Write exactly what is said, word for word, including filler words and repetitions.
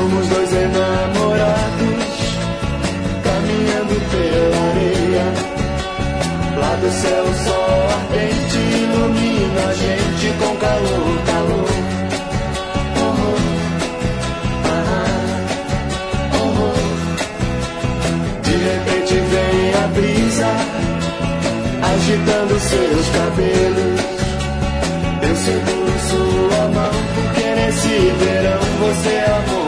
Somos dois enamorados, caminhando pela areia. Lá do céu o sol ardente ilumina a gente com calor, calor. Oh, ah, oh. De repente vem a brisa, agitando seus cabelos. Eu seguro sua mão, porque nesse verão você amou.